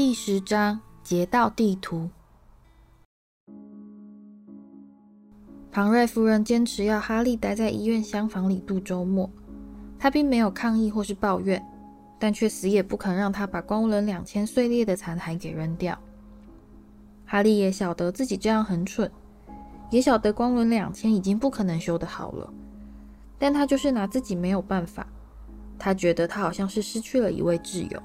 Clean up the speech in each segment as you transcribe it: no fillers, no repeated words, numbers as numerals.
第10章劫道地图。庞瑞夫人坚持要哈利待在医院厢房里度周末，她并没有抗议或是抱怨，但却死也不肯让他把光轮2000碎裂的残骸给扔掉。哈利也晓得自己这样很蠢，也晓得光轮2000已经不可能修得好了，但他就是拿自己没有办法。他觉得他好像是失去了一位挚友。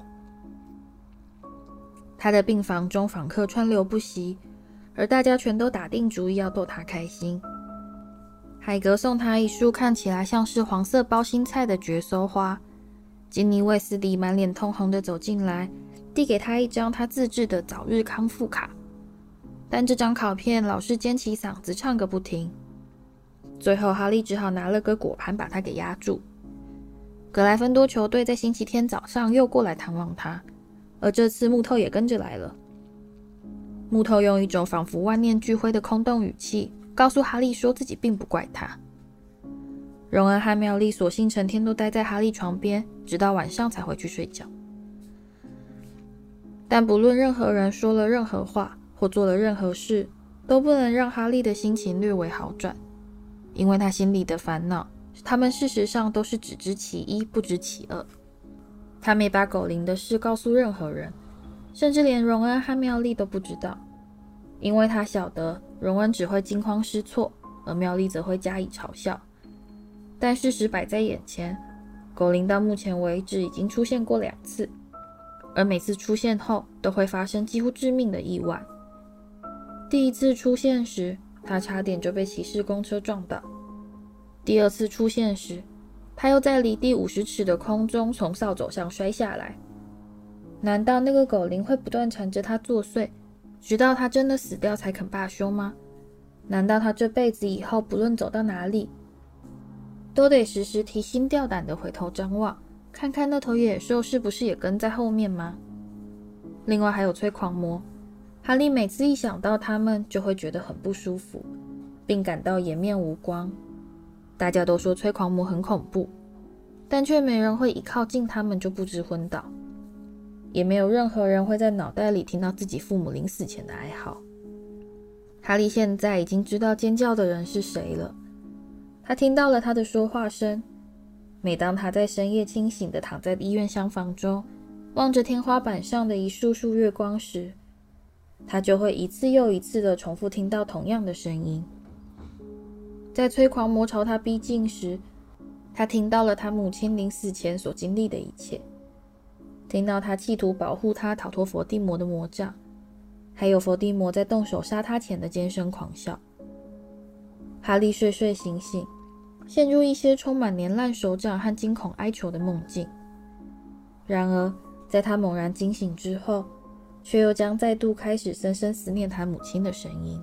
他的病房中访客川流不息，而大家全都打定主意要逗他开心。海格送他一束看起来像是黄色包心菜的蕨藪花，金妮卫斯理满脸通红的走进来，递给他一张他自制的早日康复卡，但这张卡片老是尖起嗓子唱个不停。最后哈利只好拿了个果盘把他给压住。格莱芬多球队在星期天早上又过来探望他，而这次木头也跟着来了。木头用一种仿佛万念俱灰的空洞语气告诉哈利说自己并不怪他。荣恩和妙丽索性成天都待在哈利床边，直到晚上才回去睡觉。但不论任何人说了任何话或做了任何事，都不能让哈利的心情略微好转，因为他心里的烦恼他们事实上都是只知其一不知其二。他没把狗灵的事告诉任何人，甚至连荣恩和妙丽都不知道，因为他晓得荣恩只会惊慌失措，而妙丽则会加以嘲笑。但事实摆在眼前，狗灵到目前为止已经出现过2次，而每次出现后都会发生几乎致命的意外。第一次出现时，他差点就被骑士公车撞倒；第二次出现时，他又在离地50尺的空中从扫帚上摔下来。难道那个狗灵会不断缠着他作祟，直到他真的死掉才肯罢休吗？难道他这辈子以后不论走到哪里，都得时时提心吊胆地回头张望，看看那头野兽是不是也跟在后面吗？另外还有催狂魔，哈利每次一想到他们就会觉得很不舒服，并感到颜面无光。大家都说催狂魔很恐怖，但却没人会一靠近他们就不知昏倒，也没有任何人会在脑袋里听到自己父母临死前的哀嚎。哈利现在已经知道尖叫的人是谁了，他听到了他的说话声。每当他在深夜清醒地躺在医院厢房中，望着天花板上的一束束月光时，他就会一次又一次地重复听到同样的声音。在催狂魔朝他逼近时，他听到了他母亲临死前所经历的一切，听到他企图保护他逃脱伏地魔的魔杖，还有伏地魔在动手杀他前的尖声狂笑。哈利睡睡醒醒，陷入一些充满年烂手掌和惊恐哀求的梦境。然而在他猛然惊醒之后，却又将再度开始深深思念他母亲的声音。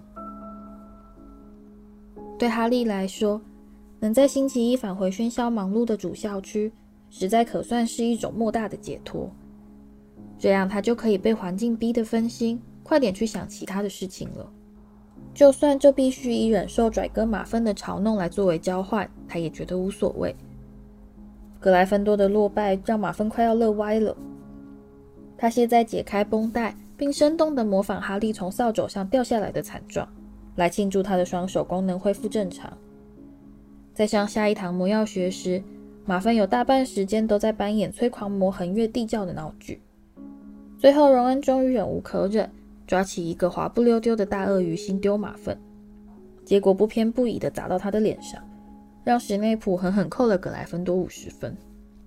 对哈利来说，能在星期一返回喧嚣忙碌的主校区，实在可算是一种莫大的解脱。这样他就可以被环境逼得分心，快点去想其他的事情了。就算这必须以忍受拽哥马芬的嘲弄来作为交换，他也觉得无所谓。格莱芬多的落败让马芬快要乐歪了。他现在解开绷带，并生动地模仿哈利从扫帚上掉下来的惨状，来庆祝他的双手功能恢复正常。在上下一堂魔药学时，马芬有大半时间都在扮演催狂魔横越地窖的闹剧。最后荣恩终于忍无可忍，抓起一个滑不溜丢的大鳄鱼心丢马芬，结果不偏不倚地砸到他的脸上，让史内普狠狠扣了格莱芬多50分。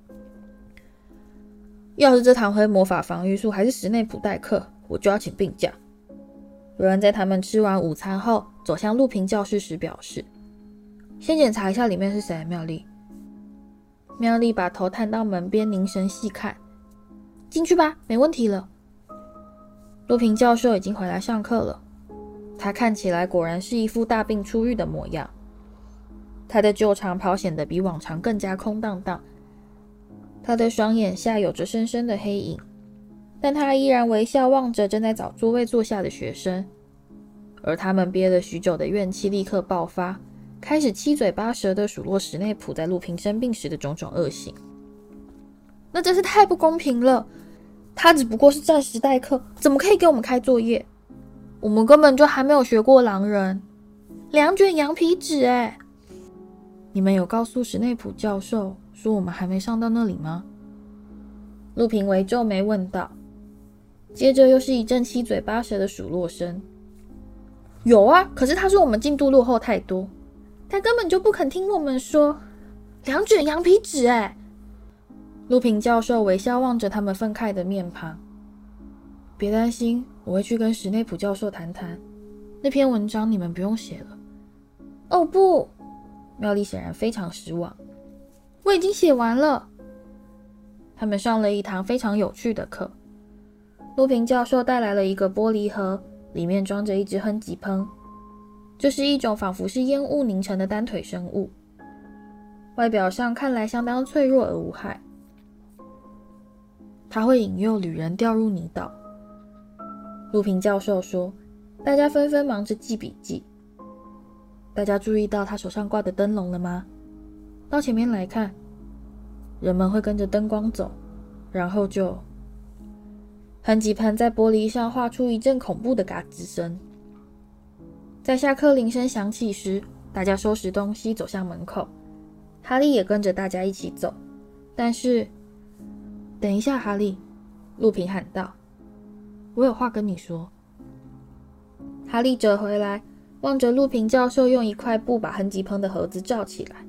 要是这堂会魔法防御术还是史内普代课，我就要请病假。荣恩在他们吃完午餐后走向录屏教室时表示，先检查一下里面是谁。妙丽。妙丽把头探到门边凝神细看。进去吧，没问题了。录屏教授已经回来上课了，他看起来果然是一副大病初愈的模样。他的旧长袍显得比往常更加空荡荡，他的双眼下有着深深的黑影，但他依然微笑望着正在找座位坐下的学生，而他们憋了许久的怨气立刻爆发，开始七嘴八舌地数落史内普在录屏生病时的种种恶行。那真是太不公平了！ 他只不过是暂时代课，怎么可以给我们开作业？我们根本就还没有学过狼人。2卷羊皮纸欸！你们有告诉史内普教授说我们还没上到那里吗？陆平微皱眉问道。接着又是一阵七嘴八舌的数落声。有啊，可是他说我们进度落后太多，他根本就不肯听我们说。2卷羊皮纸欸！陆平教授微笑望着他们愤慨的面庞。别担心，我会去跟史内普教授谈谈。那篇文章你们不用写了。哦不，妙丽显然非常失望。我已经写完了。他们上了一堂非常有趣的课。陆平教授带来了一个玻璃盒，里面装着一只亨吉喷。这是一种仿佛是烟雾凝成的单腿生物，外表上看来相当脆弱而无害。它会引诱旅人掉入泥沼。陆平教授说，大家纷纷忙着记笔记。大家注意到他手上挂的灯笼了吗？到前面来看，人们会跟着灯光走，然后就……亨吉喷在玻璃上画出一阵恐怖的嘎吱声。在下课铃声响起时，大家收拾东西走向门口，哈利也跟着大家一起走。但是，等一下，哈利，陆平喊道，我有话跟你说。哈利折回来，望着陆平教授用一块布把亨吉喷的盒子罩起来。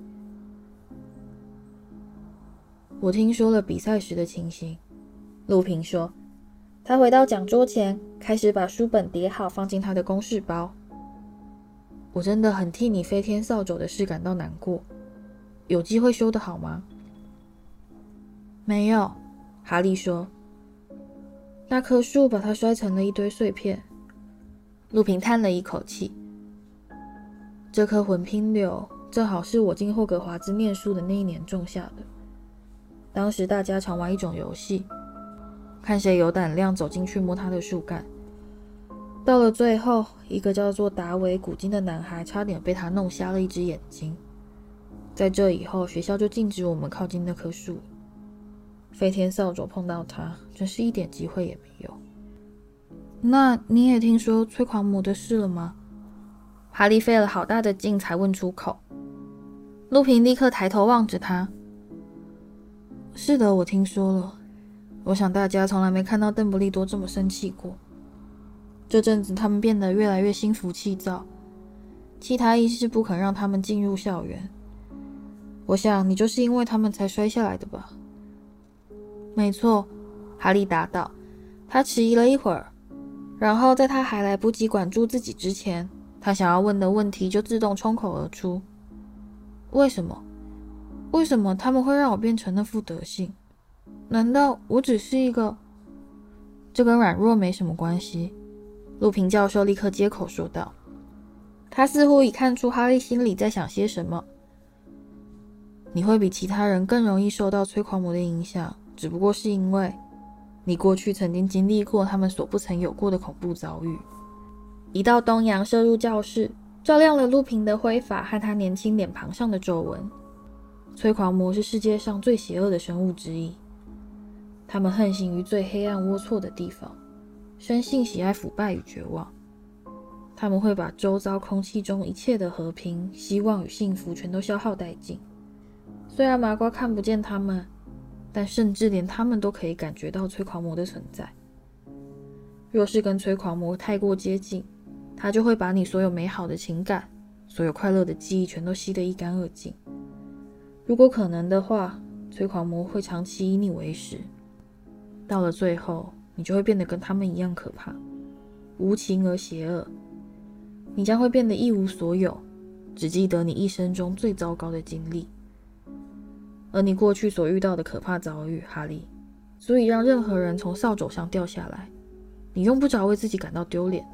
我听说了比赛时的情形，陆平说。他回到讲桌前，开始把书本叠好放进他的公事包。我真的很替你飞天扫帚的事感到难过，有机会修得好吗？没有，哈利说。那棵树把它摔成了一堆碎片。陆平叹了一口气。这棵魂拼柳正好是我进霍格华兹念书的那一年种下的。当时大家常玩一种游戏，看谁有胆量走进去摸它的树干。到了最后，一个叫做达维·古金的男孩差点被他弄瞎了一只眼睛。在这以后，学校就禁止我们靠近那棵树。飞天扫帚碰到它，真是一点机会也没有。那你也听说催狂魔的事了吗？哈利费了好大的劲才问出口。陆平立刻抬头望着他。是的，我听说了。我想大家从来没看到邓布利多这么生气过。这阵子他们变得越来越心浮气躁，其他医师不肯让他们进入校园。我想你就是因为他们才摔下来的吧？没错，哈利答道。他迟疑了一会儿，然后在他还来不及管住自己之前，他想要问的问题就自动冲口而出。为什么？为什么他们会让我变成那副德性？难道我只是一个……这跟软弱没什么关系。陆平教授立刻接口说道。他似乎已看出哈利心里在想些什么。你会比其他人更容易受到催狂魔的影响，只不过是因为你过去曾经经历过他们所不曾有过的恐怖遭遇。一道东阳射入教室，照亮了陆平的灰发和他年轻脸庞上的皱纹。催狂魔是世界上最邪恶的生物之一，他们横行于最黑暗龌龊的地方，生性喜爱腐败与绝望。他们会把周遭空气中一切的和平、希望与幸福全都消耗殆尽。虽然麻瓜看不见他们，但甚至连他们都可以感觉到催狂魔的存在。若是跟催狂魔太过接近，他就会把你所有美好的情感、所有快乐的记忆全都吸得一干二净。如果可能的话，催狂魔会长期以你为食，到了最后，你就会变得跟他们一样可怕，无情而邪恶。你将会变得一无所有，只记得你一生中最糟糕的经历。而你过去所遇到的可怕遭遇，哈利，足以让任何人从扫帚上掉下来。你用不着为自己感到丢脸。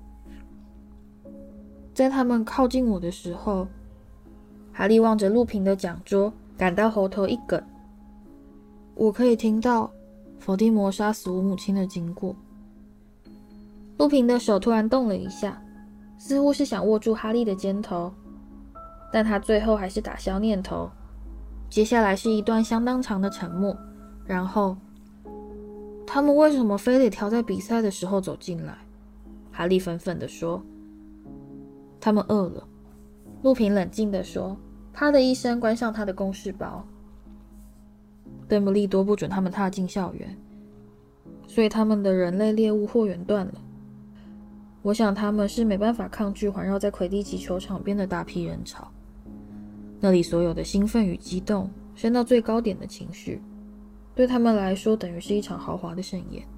在他们靠近我的时候，哈利望着陆平的讲桌，感到喉头一梗。我可以听到伏地魔杀死我母亲的经过。陆平的手突然动了一下，似乎是想握住哈利的肩头，但他最后还是打消念头。接下来是一段相当长的沉默，然后他们为什么非得挑在比赛的时候走进来？哈利愤愤地说。他们饿了，陆平冷静地说，啪的一声关上他的公事包。邓布利多不准他们踏进校园，所以他们的人类猎物货源断了。我想他们是没办法抗拒环绕在魁地奇球场边的大批人潮，那里所有的兴奋与激动升到最高点的情绪，对他们来说等于是一场豪华的盛宴。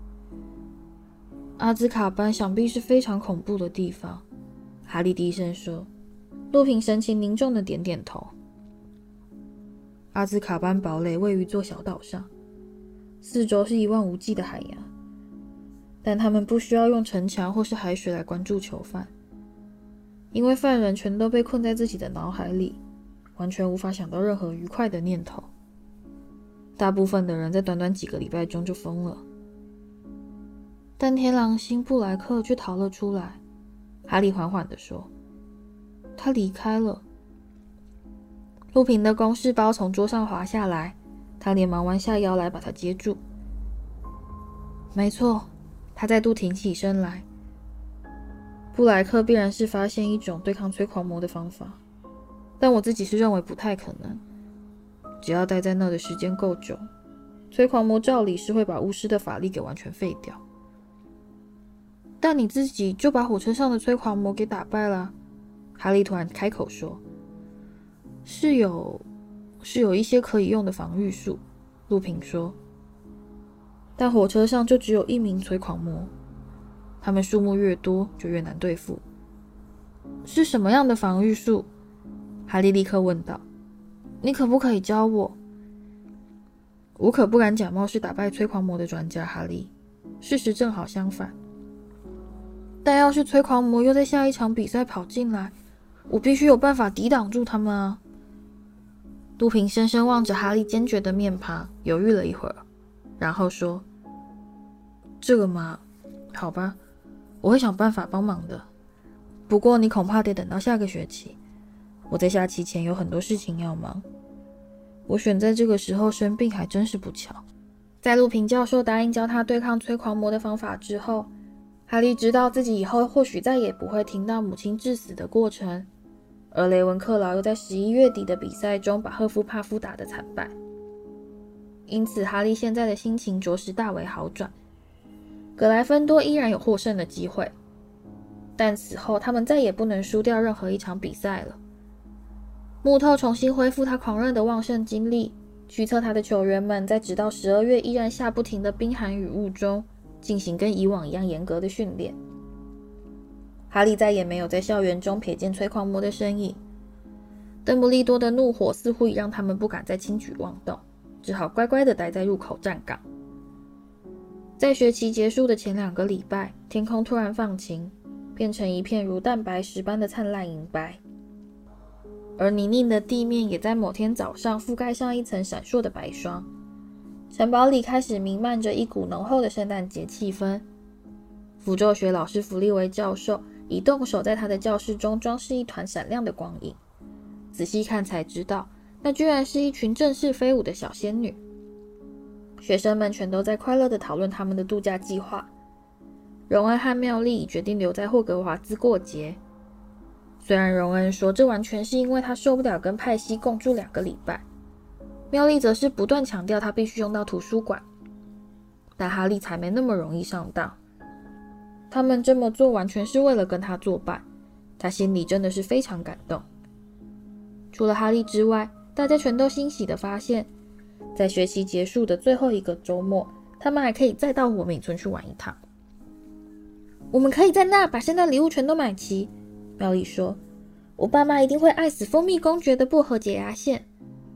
阿兹卡班想必是非常恐怖的地方，哈利低声说。陆平神情凝重的点点头。阿兹卡班堡垒位于座小岛上，四周是一望无际的海洋，但他们不需要用城墙或是海水来关注囚犯，因为犯人全都被困在自己的脑海里，完全无法想到任何愉快的念头。大部分的人在短短几个礼拜中就疯了。但天狼星布莱克却逃了出来，哈利缓缓地说。他离开了。陆平的公事包从桌上滑下来，他连忙弯下腰来把它接住。没错，他再度挺起身来。布莱克必然是发现一种对抗催狂魔的方法，但我自己是认为不太可能。只要待在那的时间够久，催狂魔照理是会把巫师的法力给完全废掉。但你自己就把火车上的催狂魔给打败了。哈利突然开口说。是有一些可以用的防御术，陆平说。但火车上就只有一名催狂魔，他们数目越多就越难对付。是什么样的防御术？哈利立刻问道。你可不可以教我？我可不敢假冒是打败催狂魔的专家，哈利。事实正好相反。但要是催狂魔又在下一场比赛跑进来，我必须有办法抵挡住他们啊。陆平深深望着哈利坚决的面庞，犹豫了一会儿，然后说：这个嘛，好吧，我会想办法帮忙的。不过你恐怕得等到下个学期，我在下期前有很多事情要忙。我选在这个时候生病还真是不巧。在陆平教授答应教他对抗催狂魔的方法之后，哈利知道自己以后或许再也不会听到母亲致死的过程，而雷文克劳又在11月底的比赛中把赫夫帕夫打得惨败。因此哈利现在的心情着实大为好转。格莱芬多依然有获胜的机会，但此后他们再也不能输掉任何一场比赛了。木透重新恢复他狂热的旺盛精力，驱策他的球员们在直到12月依然下不停的冰寒雨雾中进行跟以往一样严格的训练。哈利再也没有在校园中瞥见催狂魔的身影，邓布利多的怒火似乎已让他们不敢再轻举妄动，只好乖乖地待在入口站岗。在学期结束的前2个礼拜，天空突然放晴，变成一片如蛋白石般的灿烂银白，而泥泞的地面也在某天早上覆盖上一层闪烁的白霜。城堡里开始弥漫着一股浓厚的圣诞节气氛。符咒学老师弗利维教授已动手在他的教室中装饰一团闪亮的光影，仔细看才知道，那居然是一群振翅飞舞的小仙女。学生们全都在快乐地讨论他们的度假计划。荣恩和妙丽决定留在霍格华兹过节，虽然荣恩说这完全是因为他受不了跟派西共住2个礼拜，妙丽则是不断强调他必须用到图书馆，但哈利才没那么容易上当。他们这么做完全是为了跟他作伴，他心里真的是非常感动。除了哈利之外，大家全都欣喜地发现，在学期结束的最后一个周末，他们还可以再到火敏村去玩一趟。我们可以在那把圣诞礼物全都买齐，妙丽说。我爸妈一定会爱死蜂蜜公爵的薄荷解压线。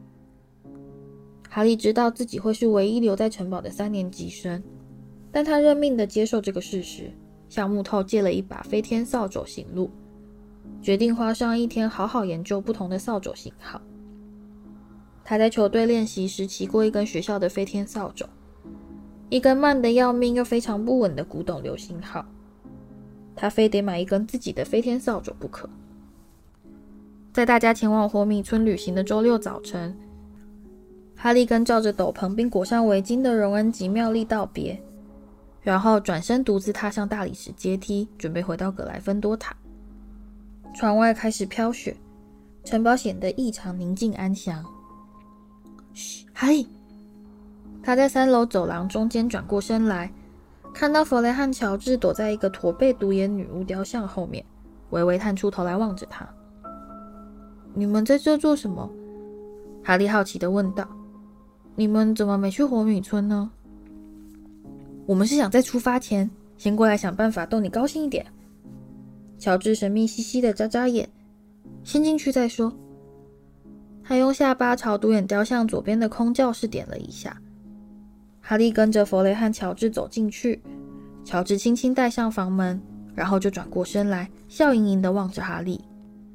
哈利知道自己会是唯一留在城堡的3年级生，但他认命地接受这个事实，向木头借了一把飞天扫帚行路，决定花上1天好好研究不同的扫帚型号。他在球队练习时骑过一根学校的飞天扫帚，一根慢得要命又非常不稳的古董流星号。他非得买一根自己的飞天扫帚不可。在大家前往火米村旅行的周6早晨， 哈利跟罩着斗篷并裹上围巾的荣恩及妙丽道别，然后转身独自踏上大理石阶梯，准备回到格莱芬多塔。窗外开始飘雪，城堡显得异常宁静安详。嘘，哈利！他在3楼走廊中间转过身来，看到弗雷和乔治躲在一个驼背独眼女巫雕像后面，微微探出头来望着他。你们在这做什么？哈利好奇地问道。你们怎么没去火米村呢？我们是想在出发前先过来想办法逗你高兴一点。乔治神秘兮兮地眨眨眼，先进去再说。他用下巴朝独眼雕像左边的空教室点了一下。哈利跟着弗雷和乔治走进去，乔治轻轻带上房门，然后就转过身来，笑盈盈地望着哈利。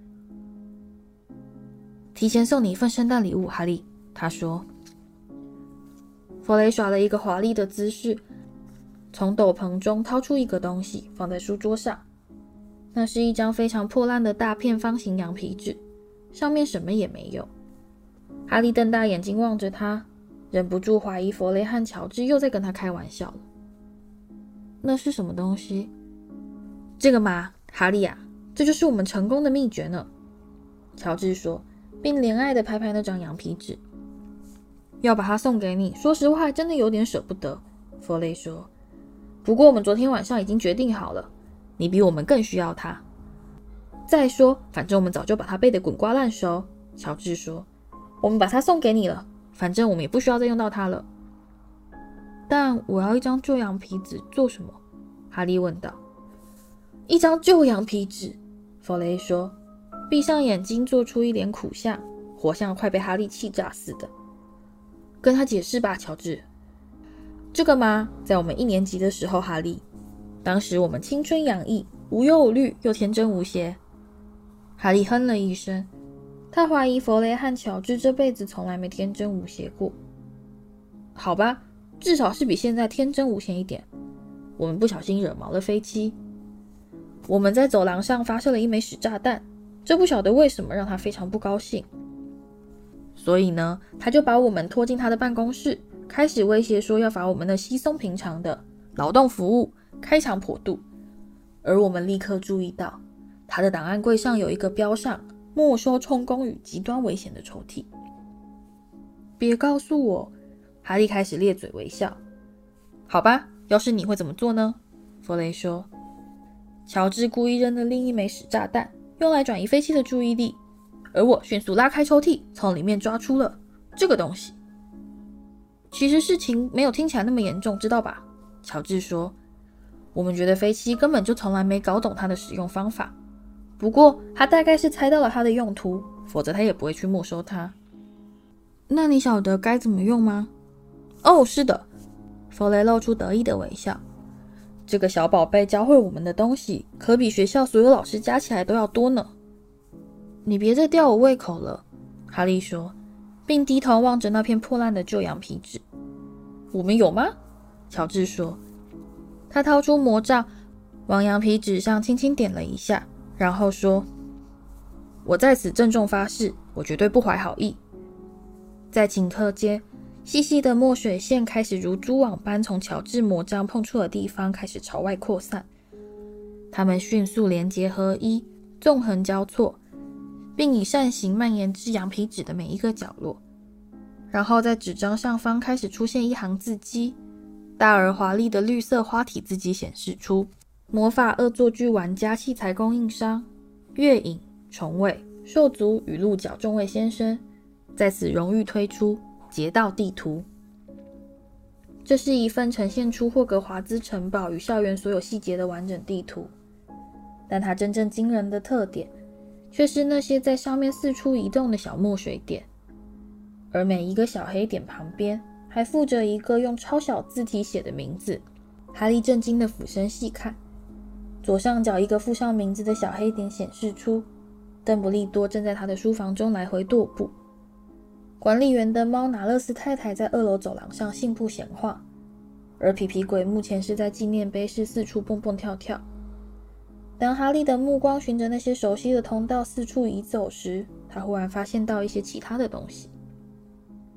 提前送你一份圣诞礼物，哈利，他说。弗雷耍了一个华丽的姿势，从斗篷中掏出一个东西，放在书桌上。那是一张非常破烂的大片方形羊皮纸，上面什么也没有。哈利瞪大眼睛望着他，忍不住怀疑弗雷和乔治又在跟他开玩笑了。那是什么东西？这个嘛，哈利啊，这就是我们成功的秘诀呢。乔治说，并怜爱地拍拍那张羊皮纸。要把它送给你，说实话还真的有点舍不得，弗雷说。不过我们昨天晚上已经决定好了，你比我们更需要它。再说，反正我们早就把它背得滚瓜烂熟，乔治说。我们把它送给你了，反正我们也不需要再用到它了。但我要一张旧羊皮纸做什么？哈利问道。一张旧羊皮纸，弗雷说，闭上眼睛做出一脸苦相，活像快被哈利气炸似的。跟他解释吧，乔治。这个嘛，在我们1年级的时候，哈利，当时我们青春洋溢，无忧无虑，又天真无邪。哈利哼了一声，他怀疑弗雷和乔治这辈子从来没天真无邪过。好吧，至少是比现在天真无邪一点。我们不小心惹毛了飞机，我们在走廊上发射了一枚屎炸弹，这不晓得为什么让他非常不高兴。所以呢，他就把我们拖进他的办公室，开始威胁说要罚我们的稀松平常的劳动服务，开肠破肚。而我们立刻注意到，他的档案柜上有一个标上没收充公与极端危险的抽屉。别告诉我，哈利开始咧嘴微笑。好吧，要是你会怎么做呢？弗雷说。乔治故意扔了另一枚屎炸弹，用来转移飞机的注意力。而我迅速拉开抽屉，从里面抓出了这个东西。其实事情没有听起来那么严重，知道吧？乔治说。我们觉得飞机根本就从来没搞懂它的使用方法，不过他大概是猜到了它的用途，否则他也不会去没收它。那你晓得该怎么用吗？哦，是的。弗雷露出得意的微笑。这个小宝贝教会我们的东西，可比学校所有老师加起来都要多呢。你别再吊我胃口了，哈利说，并低头望着那片破烂的旧羊皮纸。我们有吗？乔治说。他掏出魔杖，往羊皮纸上轻轻点了一下，然后说，我在此郑重发誓，我绝对不怀好意。在顷刻间，细细的墨水线开始如蛛网般从乔治魔杖碰触的地方开始朝外扩散，它们迅速连结合一，纵横交错，并以扇形蔓延至羊皮纸的每一个角落。然后在纸张上方开始出现一行字迹，大而华丽的绿色花体字迹显示出魔法恶作剧玩家器材供应商月影、虫尾、兽族与鹿角众位先生在此荣誉推出劫盗地图。这是一份呈现出霍格华兹城堡与校园所有细节的完整地图，但它真正惊人的特点却是那些在上面四处移动的小墨水点，而每一个小黑点旁边还附着一个用超小字体写的名字。哈利震惊地俯身细看，左上角一个附上名字的小黑点显示出邓布利多正在他的书房中来回踱步，管理员的猫拿勒斯太太在2楼走廊上信步闲话，而皮皮鬼目前是在纪念碑室四处蹦蹦跳跳。当哈利的目光循着那些熟悉的通道四处移走时，他忽然发现到一些其他的东西。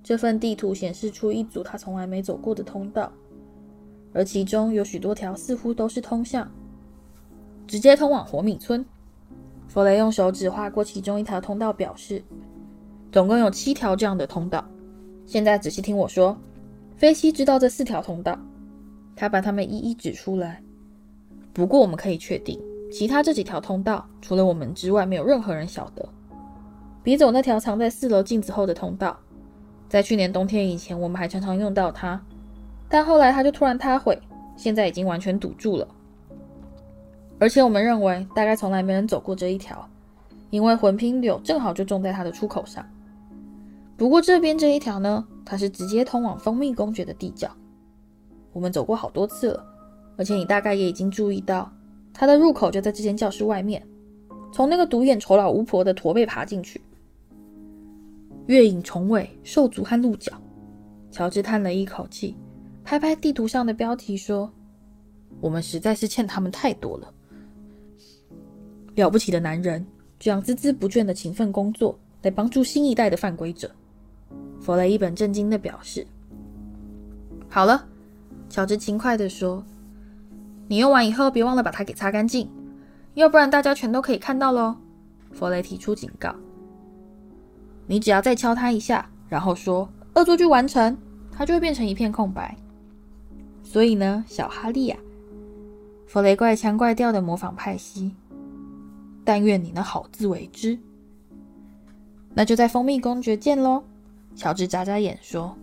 这份地图显示出一组他从来没走过的通道，而其中有许多条似乎都是直接通往火米村。弗雷用手指划过其中一条通道，表示总共有7条这样的通道。现在仔细听我说，菲西知道这4条通道，他把它们一一指出来。不过我们可以确定，其他这几条通道除了我们之外，没有任何人晓得。别走那条藏在4楼镜子后的通道，在去年冬天以前，我们还常常用到它，但后来它就突然塌毁，现在已经完全堵住了。而且我们认为大概从来没人走过这一条，因为魂拼柳正好就种在它的出口上。不过这边这一条呢，它是直接通往蜂蜜公爵的地窖，我们走过好多次了，而且你大概也已经注意到，它的入口就在这间教室外面，从那个独眼丑老巫婆的驼背爬进去。月影重尾，兽族和鹿角。乔治叹了一口气，拍拍地图上的标题说：“我们实在是欠他们太多了。了不起的男人，这样孜孜不倦的勤奋工作，来帮助新一代的犯规者。”弗雷一本正经地表示。好了，乔治轻快地说，你用完以后别忘了把它给擦干净，要不然大家全都可以看到咯。弗雷提出警告。你只要再敲它一下，然后说恶作剧完成，它就会变成一片空白。所以呢，小哈利啊，弗雷怪腔怪调的模仿派西，但愿你能好自为之。那就在蜂蜜公爵见咯，乔治眨眨眼说。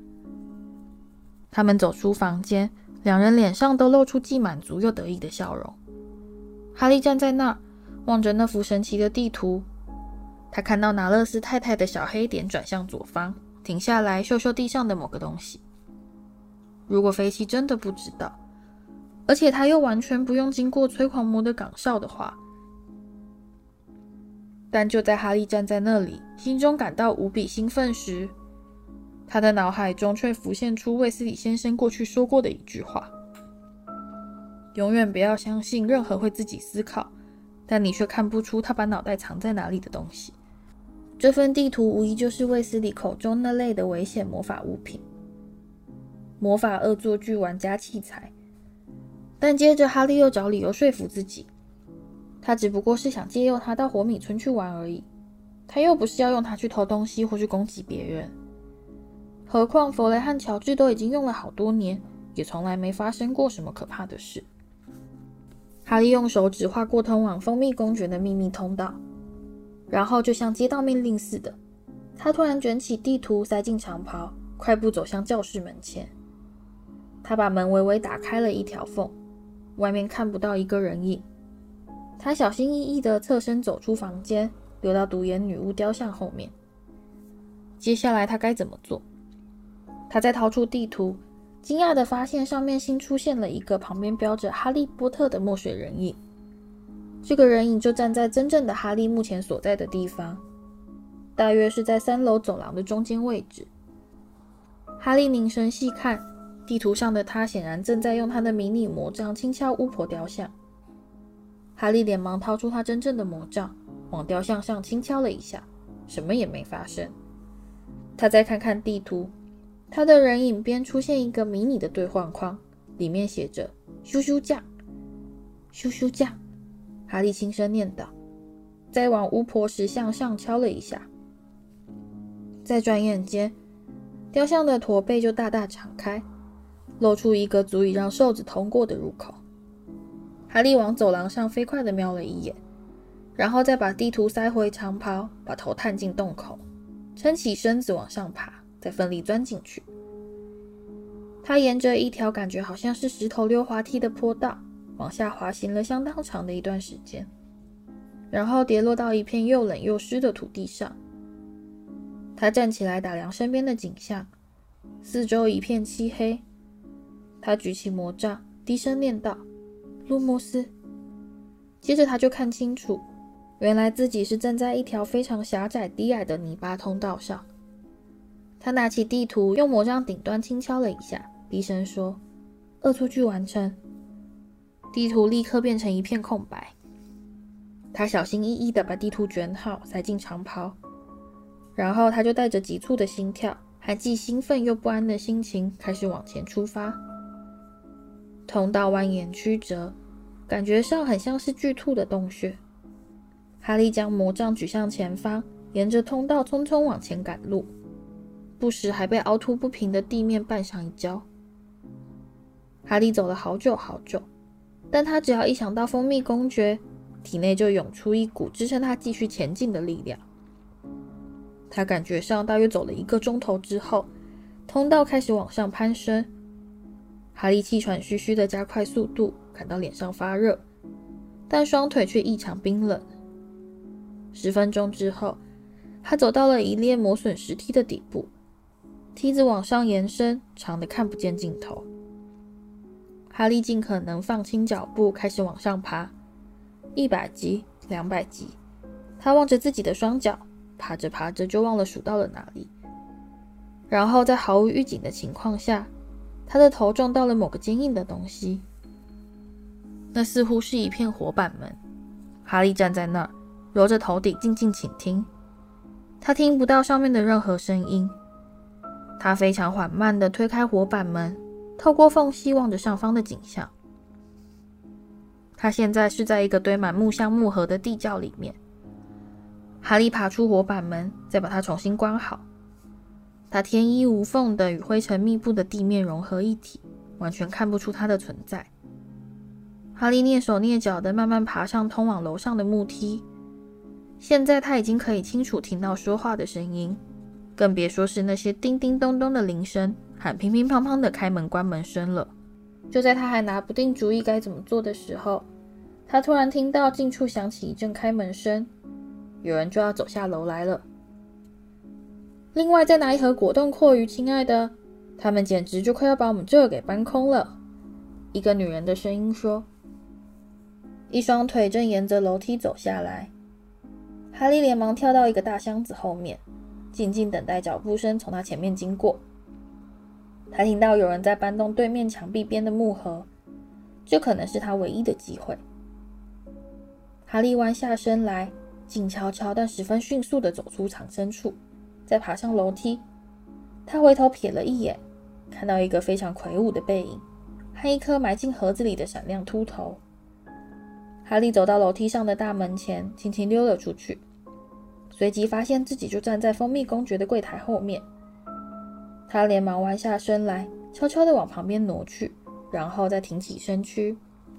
他们走出房间，两人脸上都露出既满足又得意的笑容。哈利站在那儿，望着那幅神奇的地图。他看到拿勒斯太太的小黑点转向左方，停下来嗅嗅地上的某个东西。如果菲西真的不知道，而且他又完全不用经过催狂魔的岗哨的话，但就在哈利站在那里，心中感到无比兴奋时，他的脑海中却浮现出卫斯理先生过去说过的一句话：永远不要相信任何会自己思考，但你却看不出他把脑袋藏在哪里的东西。这份地图无疑就是卫斯理口中那类的危险魔法物品，魔法恶作剧玩家器材。但接着哈利又找理由说服自己，他只不过是想借用它到火米村去玩而已，他又不是要用它去偷东西或去攻击别人。何况弗雷和乔治都已经用了好多年，也从来没发生过什么可怕的事。哈利用手指划过通往蜂蜜公爵的秘密通道，然后就像接到命令似的，他突然卷起地图塞进长袍，快步走向教室门前。他把门微微打开了一条缝，外面看不到一个人影。他小心翼翼地侧身走出房间，溜到独眼女巫雕像后面。接下来他该怎么做？他再掏出地图，惊讶地发现上面新出现了一个旁边标着哈利波特的墨水人影。这个人影就站在真正的哈利目前所在的地方，大约是在3楼走廊的中间位置。哈利凝神细看，地图上的他显然正在用他的迷你魔杖轻敲巫婆雕像。哈利连忙掏出他真正的魔杖，往雕像上轻敲了一下，什么也没发生。他再看看地图，他的人影边出现一个迷你的兑换框，里面写着咻咻酱，咻咻酱。哈利轻声念道，再往巫婆石像上敲了一下。再转眼间，雕像的驼背就大大敞开，露出一个足以让瘦子通过的入口。哈利往走廊上飞快地瞄了一眼，然后再把地图塞回长袍，把头探进洞口，撑起身子往上爬，再奋力钻进去。他沿着一条感觉好像是石头溜滑梯的坡道往下滑行了相当长的一段时间，然后跌落到一片又冷又湿的土地上。他站起来打量身边的景象，四周一片漆黑。他举起魔杖，低声念道：路莫斯。接着他就看清楚，原来自己是站在一条非常狭窄低矮的泥巴通道上。他拿起地图，用魔杖顶端轻敲了一下，低声说：恶作剧完成。地图立刻变成一片空白。他小心翼翼地把地图卷好，塞进长袍，然后他就带着急促的心跳和还既兴奋又不安的心情开始往前出发。通道蜿蜒曲折，感觉上很像是巨兔的洞穴。哈利将魔杖举向前方，沿着通道匆匆往前赶路，不时还被凹凸不平的地面绊上一跤。哈利走了好久好久，但他只要一想到蜂蜜公爵，体内就涌出一股支撑他继续前进的力量。他感觉上大约走了1个钟头之后，通道开始往上攀升。哈利气喘吁吁地加快速度，感到脸上发热，但双腿却异常冰冷。10分钟之后，他走到了一列磨损石梯的底部，梯子往上延伸，长得看不见尽头。哈利尽可能放轻脚步，开始往上爬。100级、200级，他望着自己的双脚，爬着爬着就忘了数到了哪里。然后在毫无预警的情况下，他的头撞到了某个坚硬的东西。那似乎是一片火板门。哈利站在那儿，揉着头顶静静倾听。他听不到上面的任何声音。他非常缓慢地推开火板门，透过缝隙望着上方的景象。他现在是在一个堆满木箱木盒的地窖里面。哈利爬出火板门，再把它重新关好。它天衣无缝地与灰尘密布的地面融合一体，完全看不出它的存在。哈利蹑手蹑脚地慢慢爬上通往楼上的木梯。现在他已经可以清楚听到说话的声音，更别说是那些叮叮咚咚的铃声和乒乒乓乓的开门关门声了。就在他还拿不定主意该怎么做的时候，他突然听到近处响起一阵开门声，有人就要走下楼来了。另外再拿一盒果冻阔鱼，亲爱的，他们简直就快要把我们这儿给搬空了。一个女人的声音说。一双腿正沿着楼梯走下来。哈利连忙跳到一个大箱子后面，静静等待脚步声从他前面经过。他听到有人在搬动对面墙壁边的木盒，这可能是他唯一的机会。哈利弯下身来，静悄悄但十分迅速地走出藏身处，再爬上楼梯。他回头瞥了一眼，看到一个非常魁梧的背影和一颗埋进盒子里的闪亮秃头。哈利走到楼梯上的大门前，轻轻溜了出去，随即发现自己就站在蜂蜜公爵的柜台后面。他连忙弯下身来，悄悄地往旁边挪去，然后再挺起身躯。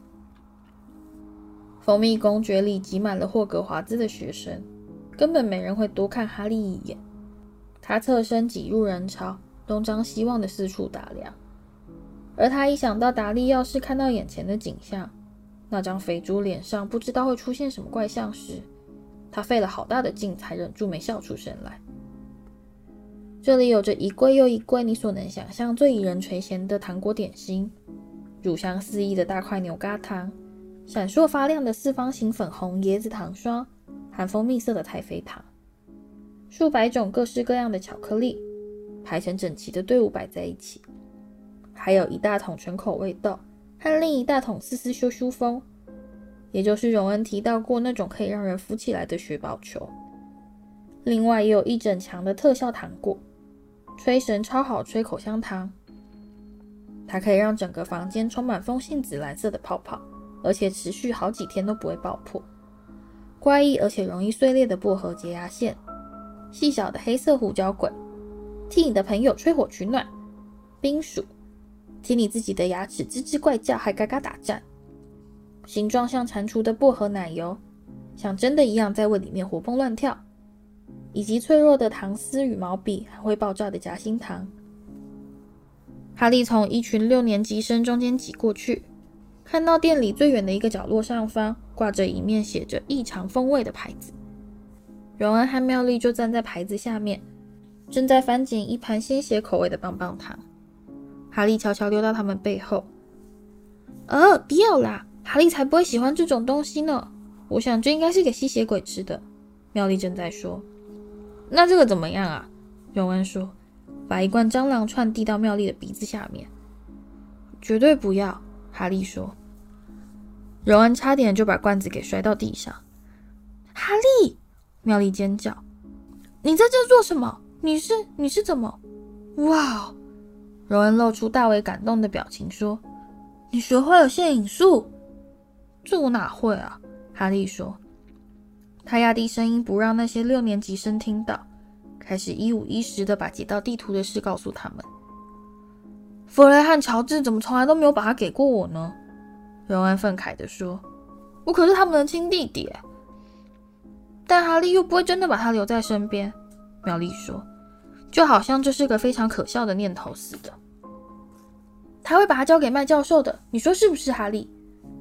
蜂蜜公爵里挤满了霍格华兹的学生，根本没人会多看哈利一眼。他侧身挤入人潮，东张西望的四处打量。而他一想到达利要是看到眼前的景象，那张肥猪脸上不知道会出现什么怪相时，他费了好大的劲才忍住没笑出声来。这里有着一柜又一柜你所能想象最引人垂涎的糖果点心，乳香四溢的大块牛轧糖，闪烁发亮的四方形粉红椰子糖霜和蜂蜜色的太妃糖，数百种各式各样的巧克力排成整齐的队伍摆在一起，还有一大桶全口味豆和另一大桶丝丝羞羞风，也就是荣恩提到过那种可以让人浮起来的雪宝球。另外也有一整墙的特效糖果，吹神超好吹口香糖，它可以让整个房间充满风信子蓝色的泡泡，而且持续好几天都不会爆破。怪异而且容易碎裂的薄荷洁牙线，细小的黑色胡椒鬼，替你的朋友吹火取暖，冰薯，听你自己的牙齿吱吱怪叫还嘎嘎打颤，形状像蟾蜍的薄荷奶油，像真的一样在胃里面活蹦乱跳，以及脆弱的糖丝羽毛笔还会爆炸的夹心糖。哈利从一群6年级生中间挤过去，看到店里最远的一个角落上方挂着一面写着异常风味的牌子。荣恩和妙丽就站在牌子下面，正在翻捡一盘鲜血口味的棒棒糖。哈利悄悄溜到他们背后。不要啦，哈利才不会喜欢这种东西呢，我想这应该是给吸血鬼吃的。妙丽正在说。那这个怎么样啊？荣恩说，把一罐蟑螂串递到妙丽的鼻子下面。绝对不要，哈利说。荣恩差点就把罐子给摔到地上。哈利！妙丽尖叫。你在这做什么？你是怎么？ 哇！荣恩露出大为感动的表情说：“你学会了现影术？”“这我哪会啊？”哈利说。他压低声音，不让那些6年级生听到，开始一五一十的把截到地图的事告诉他们。弗雷和乔治怎么从来都没有把它给过我呢？荣恩愤慨地说：“我可是他们的亲弟弟。”但哈利又不会真的把他留在身边，妙丽说，就好像这是个非常可笑的念头似的。他会把它交给麦教授的，你说是不是，哈利？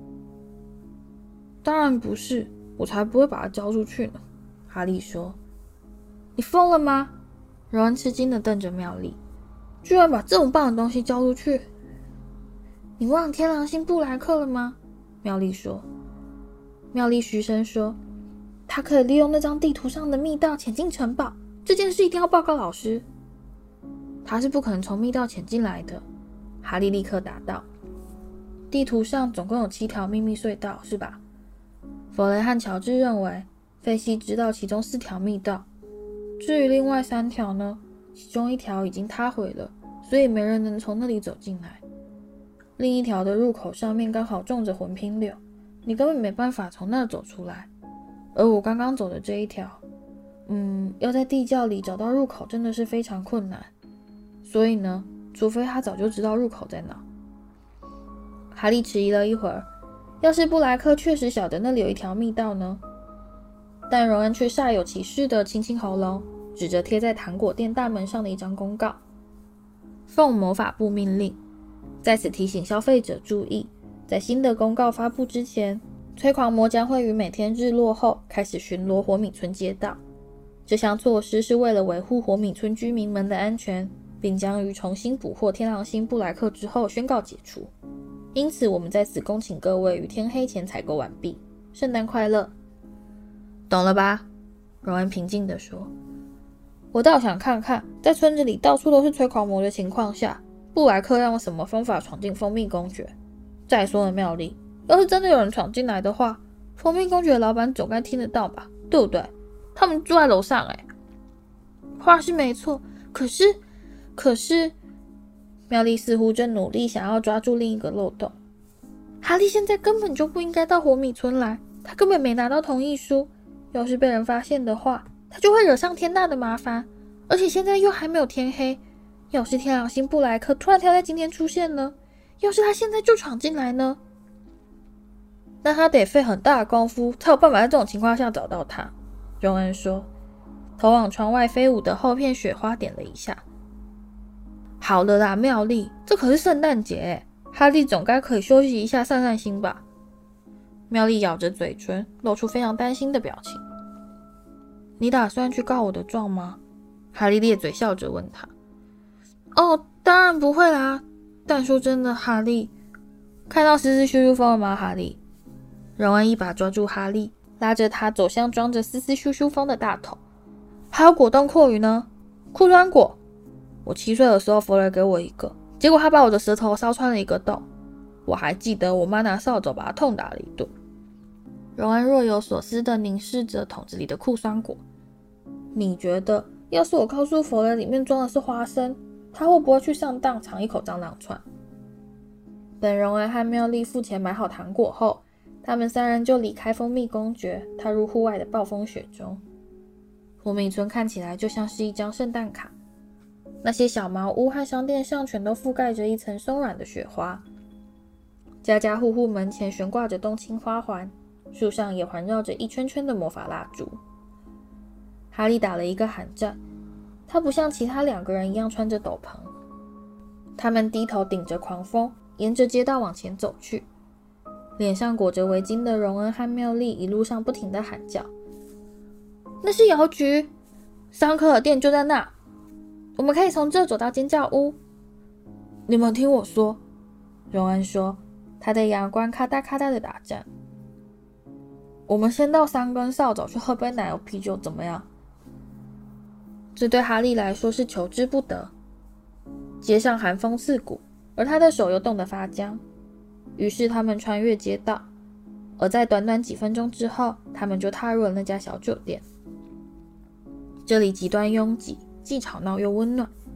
当然不是，我才不会把它交出去呢，哈利说。你疯了吗？荣恩吃惊地瞪着妙丽，居然把这么棒的东西交出去。你忘天狼星布莱克了吗？妙丽说。妙丽嘘声说，他可以利用那张地图上的密道潜进城堡，这件事一定要报告老师。他是不可能从密道潜进来的，哈利立刻答道。地图上总共有7条秘密隧道，是吧？弗雷和乔治认为费希知道其中4条密道，至于另外3条呢，其中1条已经塌毁了，所以没人能从那里走进来。另一条的入口上面刚好种着魂拼柳，你根本没办法从那儿走出来。而我刚刚走的这一条，要在地窖里找到入口真的是非常困难。所以呢，除非他早就知道入口在哪。哈利迟疑了一会儿，要是布莱克确实晓得那里有一条密道呢？但荣恩却煞有其事地清清喉咙，指着贴在糖果店大门上的一张公告：奉魔法部命令，在此提醒消费者注意，在新的公告发布之前，催狂魔将会于每天日落后开始巡逻火米村街道。这项措施是为了维护火米村居民们的安全，并将于重新捕获天狼星布莱克之后宣告解除。因此我们在此恭请各位于天黑前采购完毕。圣诞快乐。懂了吧？荣恩平静地说。我倒想看看，在村子里到处都是催狂魔的情况下，布莱克要用什么方法闯进蜂蜜公爵。再说了，妙丽，要是真的有人闯进来的话，蜂蜜公爵的老板总该听得到吧，对不对？他们住在楼上话是没错，可是妙丽似乎正努力想要抓住另一个漏洞。哈利现在根本就不应该到火米村来，他根本没拿到同意书，要是被人发现的话，他就会惹上天大的麻烦。而且现在又还没有天黑，要是天狼星布莱克突然挑在今天出现呢？要是他现在就闯进来呢？那他得费很大的功夫才有办法在这种情况下找到他。荣恩说，头往窗外飞舞的厚片雪花点了一下。好了啦，妙丽，这可是圣诞节哈利总该可以休息一下散散心吧。妙丽咬着嘴唇，露出非常担心的表情。你打算去告我的状吗？哈利咧嘴笑着问他。哦，当然不会啦。但说真的，哈利，看到丝丝咻咻风了吗？哈利。荣恩一把抓住哈利，拉着他走向装着丝丝咻咻风的大桶。还有果冻阔鱼呢？酷酸果。我7岁的时候，弗雷给我一个，结果他把我的舌头烧穿了一个洞。我还记得我妈拿扫帚把他痛打了一顿。荣恩若有所思地凝视着桶子里的酷酸果。你觉得，要是我告诉弗雷里面装的是花生，他会不会去上当尝一口蟑螂串？等荣恩和妙丽付钱买好糖果后，他们3人就离开蜂蜜公爵，踏入户外的暴风雪中。火米村看起来就像是一张圣诞卡，那些小茅屋和商店上全都覆盖着一层松软的雪花，家家户户门前悬挂着冬青花环，树上也环绕着一圈圈的魔法蜡烛。哈利打了一个寒战，他不像其他2个人一样穿着斗篷。他们低头顶着狂风，沿着街道往前走去。脸上裹着围巾的荣恩和妙丽一路上不停地喊叫：那是邮局，桑科尔店就在那，我们可以从这走到尖叫屋。你们听我说，荣恩说，他的阳光咔嗒咔嗒地打颤。我们先到3根扫帚去喝杯奶油啤酒怎么样？这对哈利来说是求之不得。街上寒风刺骨，而他的手又冻得发僵。于是他们穿越街道，而在短短几分钟之后，他们就踏入了那家小酒店。这里极端拥挤，既吵闹又温暖。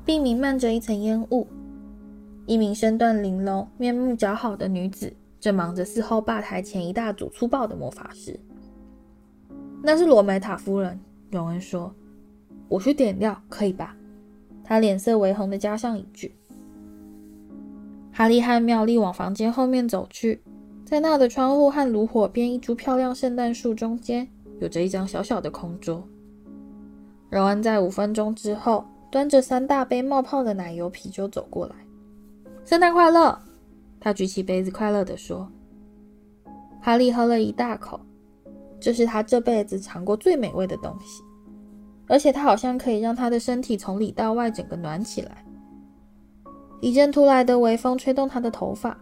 并弥漫着一层烟雾。一名身段玲珑、面目姣好的女子正忙着伺候吧台前一大组粗暴的魔法师。那是罗梅塔夫人，荣恩说。我去点料，可以吧？他脸色微红地加上一句。哈利和妙丽往房间后面走去，在那的窗户和炉火边一株漂亮圣诞树中间，有着一张小小的空桌。荣恩在5分钟之后，端着3大杯冒泡的奶油啤酒走过来。圣诞快乐！他举起杯子快乐地说。哈利喝了一大口，这是他这辈子尝过最美味的东西，而且它好像可以让他的身体从里到外整个暖起来。一阵突来的微风吹动他的头发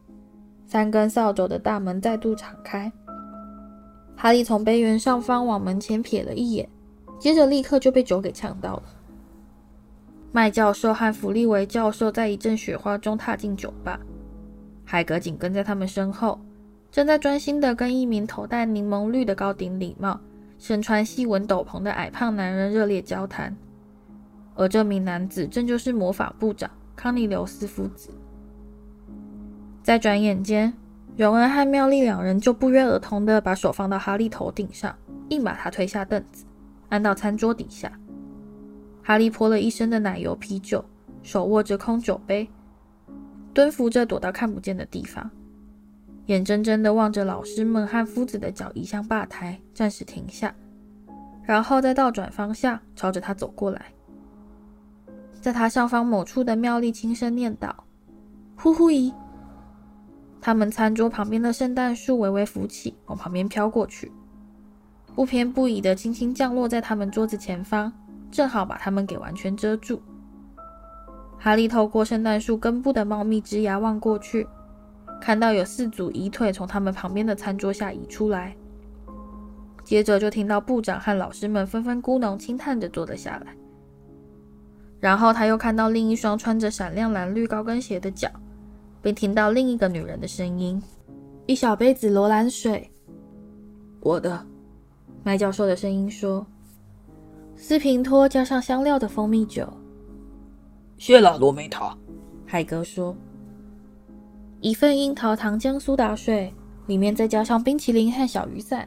，3根扫帚的大门再度敞开。哈利从杯缘上方往门前瞥了一眼，接着立刻就被酒给呛到了。麦教授和弗利维教授在一阵雪花中踏进酒吧，海格紧跟在他们身后，正在专心地跟一名头戴柠檬绿的高顶礼帽、身穿细纹斗篷的矮胖男人热烈交谈，而这名男子正就是魔法部长康尼留斯夫子。在转眼间，荣恩和妙丽2人就不约而同地把手放到哈利头顶上，硬把他推下凳子，按到餐桌底下。哈利泼了一身的奶油啤酒，手握着空酒杯，蹲伏着躲到看不见的地方，眼睁睁地望着老师们和夫子的脚移向吧台，暂时停下，然后再倒转方向朝着他走过来。在他上方某处的妙丽轻声念叨：呼呼咦！他们餐桌旁边的圣诞树微微浮起，往旁边飘过去，不偏不倚地轻轻降落在他们桌子前方，正好把他们给完全遮住。哈利透过圣诞树根部的茂密枝芽望过去，看到有4组移腿从他们旁边的餐桌下移出来，接着就听到部长和老师们纷纷咕哝轻叹着坐了下来。然后他又看到另一双穿着闪亮蓝绿高跟鞋的脚，并听到另一个女人的声音：一小杯子罗兰水。我的，麦教授的声音说。斯平托加上香料的蜂蜜酒。 谢了，罗梅塔， 海格说。一份樱桃糖浆苏打水，里面再加上冰淇淋和小雨伞。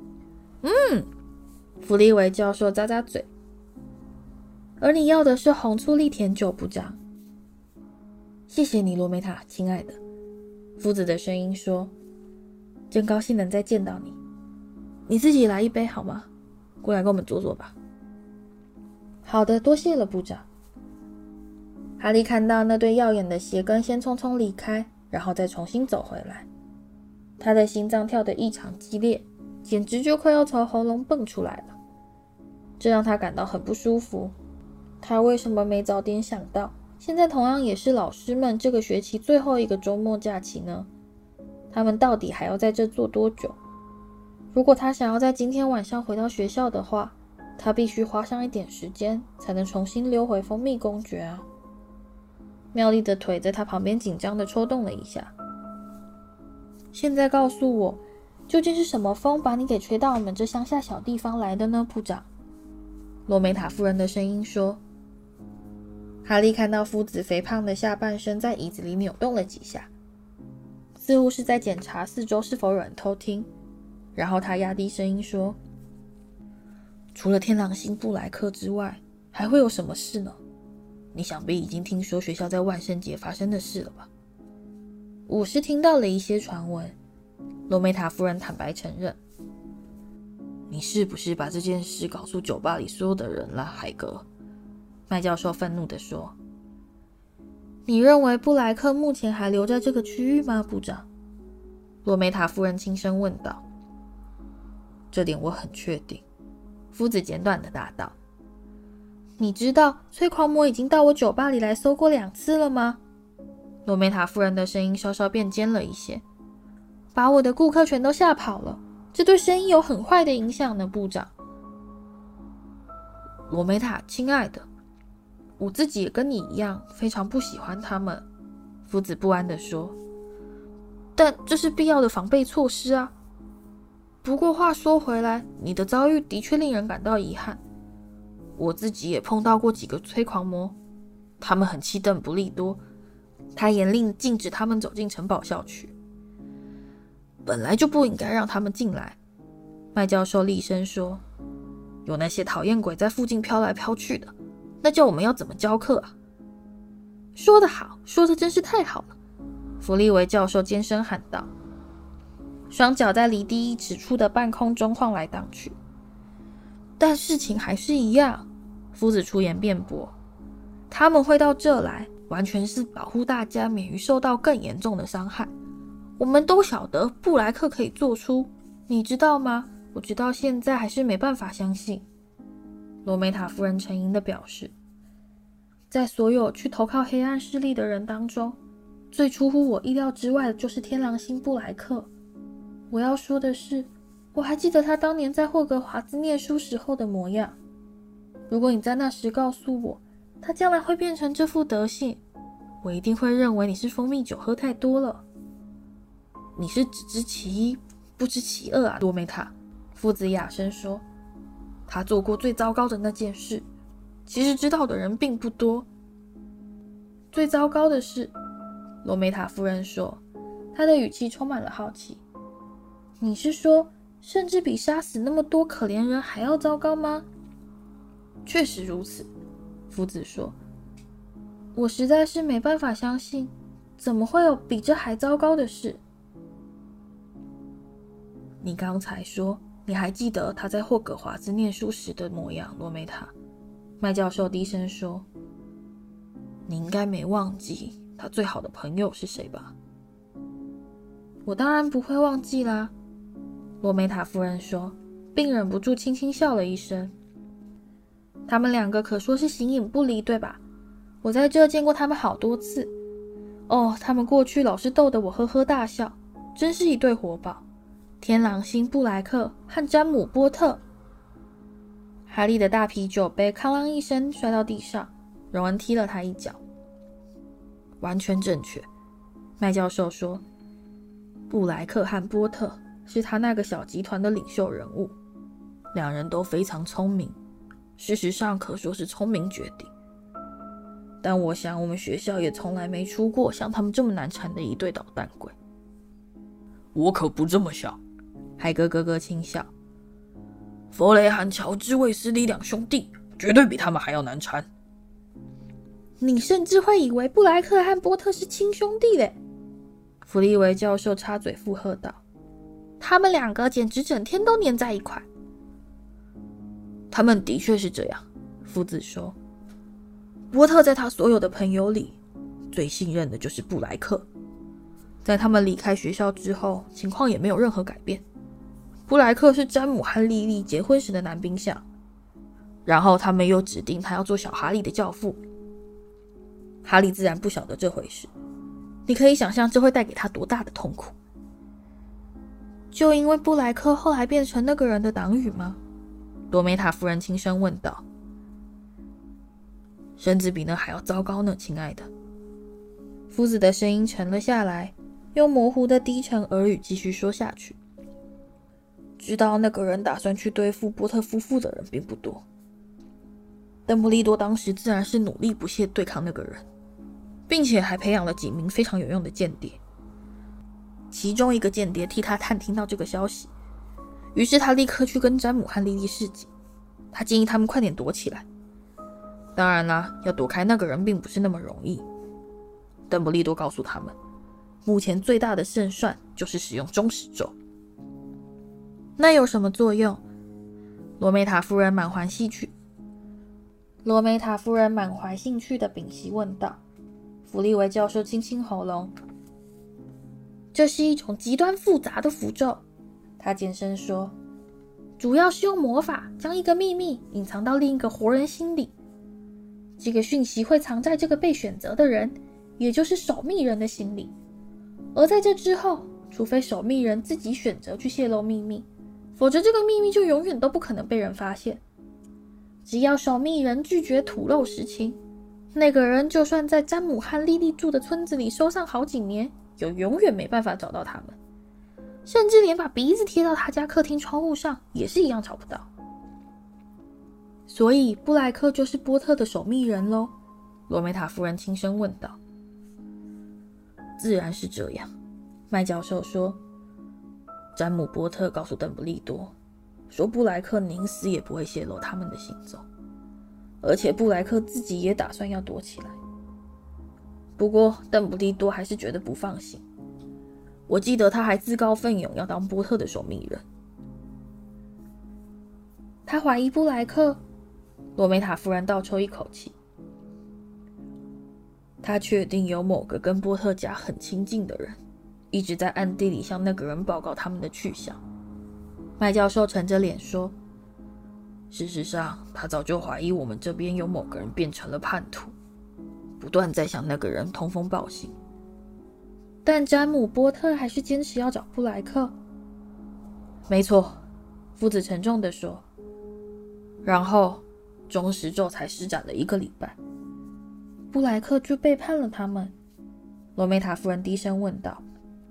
弗利维教授咂咂嘴。而你要的是红醋栗甜酒，部长。谢谢你，罗梅塔，亲爱的，夫子的声音说。真高兴能再见到你。你自己来一杯好吗？过来跟我们坐坐吧。好的，多谢了，部长。哈利看到那对耀眼的鞋跟先匆匆离开，然后再重新走回来。他的心脏跳得异常激烈，简直就快要从喉咙蹦出来了。这让他感到很不舒服。他为什么没早点想到，现在同样也是老师们这个学期最后一个周末假期呢？他们到底还要在这坐多久？如果他想要在今天晚上回到学校的话，他必须花上一点时间才能重新溜回蜂蜜公爵啊。妙丽的腿在他旁边紧张地抽动了一下。现在告诉我，究竟是什么风把你给吹到我们这乡下小地方来的呢，部长？罗梅塔夫人的声音说。哈利看到夫子肥胖的下半身在椅子里扭动了几下，似乎是在检查四周是否有人偷听。然后他压低声音说：除了天狼星布莱克之外，还会有什么事呢？你想必已经听说学校在万圣节发生的事了吧？我是听到了一些传闻，罗梅塔夫人坦白承认。你是不是把这件事告诉酒吧里所有的人了，海格？麦教授愤怒地说。你认为布莱克目前还留在这个区域吗，部长？罗梅塔夫人轻声问道。这点我很确定，夫子简短地答道。你知道催狂魔已经到我酒吧里来搜过2次了吗？罗梅塔夫人的声音稍稍变尖了一些。把我的顾客全都吓跑了，这对生意有很坏的影响呢，部长。罗梅塔，亲爱的，我自己也跟你一样非常不喜欢他们，夫子不安地说。但这是必要的防备措施啊。不过话说回来，你的遭遇的确令人感到遗憾。我自己也碰到过几个催狂魔， 他们很气邓布利多，他严令禁止他们走进城堡校区。本来就不应该让他们进来，麦教授厉声说，有那些讨厌鬼在附近飘来飘去的，那叫我们要怎么教课啊？说得好，说得真是太好了，弗利维教授尖声喊道，双脚在离地1尺处的半空中晃来荡去。但事情还是一样，夫子出言辩驳，他们会到这来，完全是保护大家免于受到更严重的伤害。我们都晓得布莱克可以做出，你知道吗？我直到现在还是没办法相信。罗梅塔夫人沉吟地表示，在所有去投靠黑暗势力的人当中，最出乎我意料之外的就是天狼星布莱克。我要说的是，我还记得他当年在霍格华兹念书时候的模样。如果你在那时告诉我，他将来会变成这副德性，我一定会认为你是蜂蜜酒喝太多了。你是只知其一，不知其二啊，罗梅塔。夫子哑声说，他做过最糟糕的那件事，其实知道的人并不多。最糟糕的是，罗梅塔夫人说，她的语气充满了好奇。你是说，甚至比杀死那么多可怜人还要糟糕吗？确实如此，夫子说。我实在是没办法相信，怎么会有比这还糟糕的事？你刚才说，你还记得他在霍格华兹念书时的模样，罗梅塔。麦教授低声说，你应该没忘记他最好的朋友是谁吧？我当然不会忘记啦，罗梅塔夫人说，并忍不住轻轻笑了一声。他们两个可说是形影不离，对吧？我在这见过他们好多次。哦，他们过去老是逗得我呵呵大笑，真是一对活宝。天狼星布莱克和詹姆波特。哈利的大啤酒杯哐啷一声摔到地上，荣恩踢了他一脚。完全正确，麦教授说，布莱克和波特是他那个小集团的领袖人物，两人都非常聪明，事实上可说是聪明绝顶。但我想我们学校也从来没出过像他们这么难缠的一对捣蛋鬼。 我可不这么想， 海格咯咯轻笑。 弗雷和乔治·卫斯理两兄弟绝对比他们还要难缠。 你甚至会以为布莱克和波特是亲兄弟嘞！弗利维教授插嘴附和道：“他们两个简直整天都黏在一块。” 他们的确是这样，夫子说。 波特在他所有的朋友里，最信任的就是布莱克。在他们离开学校之后，情况也没有任何改变。布莱克是詹姆和莉莉结婚时的男宾相，然后他们又指定他要做小哈利的教父。哈利自然不晓得这回事，你可以想象这会带给他多大的痛苦。就因为布莱克后来变成那个人的党羽吗？罗梅塔夫人轻声问道。甚至比那还要糟糕呢，亲爱的。夫子的声音沉了下来，用模糊的低沉耳语继续说下去。知道那个人打算去对付波特夫妇的人并不多。邓布利多当时自然是努力不懈对抗那个人，并且还培养了几名非常有用的间谍。其中一个间谍替他探听到这个消息，于是他立刻去跟詹姆和莉莉示警，他建议他们快点躲起来。当然啦，要躲开那个人并不是那么容易。邓布利多告诉他们，目前最大的胜算就是使用中史咒。那有什么作用？罗梅塔夫人满怀兴趣地屏息问道。弗利维教授清清喉咙。这是一种极端复杂的符咒，他尖声说，主要是用魔法将一个秘密隐藏到另一个活人心里。这个讯息会藏在这个被选择的人，也就是守密人的心里。而在这之后，除非守密人自己选择去泄露秘密，否则这个秘密就永远都不可能被人发现。只要守密人拒绝吐露实情，那个人就算在詹姆和莉莉住的村子里收上好几年，也永远没办法找到他们，甚至连把鼻子贴到他家客厅窗户上也是一样找不到。所以布莱克就是波特的守密人咯， 罗梅塔夫人轻声问道。自然是这样，麦教授说。詹姆·波特告诉邓布利多，说布莱克宁死也不会泄露他们的行踪，而且布莱克自己也打算要躲起来。不过邓布利多还是觉得不放心，我记得他还自告奋勇要当波特的守密人。他怀疑布莱克？罗梅塔夫人倒抽一口气。他确定有某个跟波特家很亲近的人一直在暗地里向那个人报告他们的去向。麦教授沉着脸说，事实上他早就怀疑我们这边有某个人变成了叛徒，不断在向那个人通风报信。但詹姆·波特还是坚持要找布莱克。没错，夫子沉重地说。然后中石咒才施展了1个礼拜，布莱克就背叛了他们。罗梅塔夫人低声问道。